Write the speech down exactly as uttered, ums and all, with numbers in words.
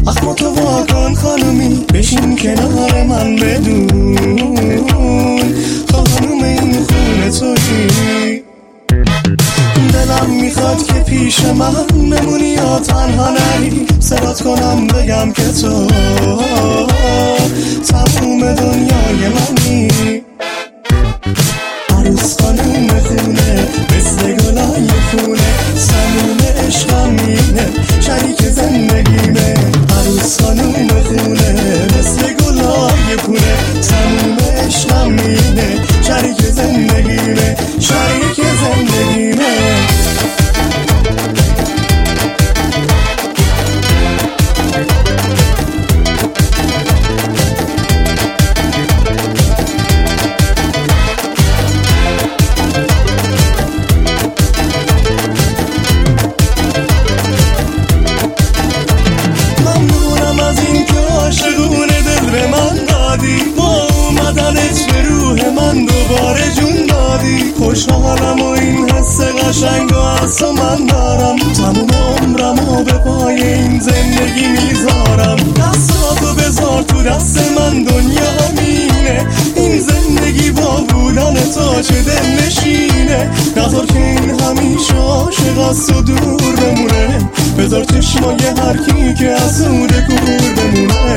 اخماتو واکن خانومی، بشین کنار من بدون خانوم این خونه تویی. دلم میخواد که پیش من بمونی یا تنها نری، صدات کنم بگم که تو تموم دنیای منی. عروس خانوم خونه مثل گلای خونه، سموم عشقم مینه شریک زندگیمه. عروس خانوم خونه مثل گلای خونه، سموم عشقم مینه شریک زندگیمه، شریک زندگیمه. خوشحالم و این حس قشنگ و از تو من دارم، تموم عمرم و به پای این زندگی میذارم. دستاتو بذار تو دست من، دنیا همینه، این زندگی با بودن تو چه دل نشینه. نذار که این همیشه عاشق از تو دور بمونه، بذار چشمای هر کی که از او دور بمونه.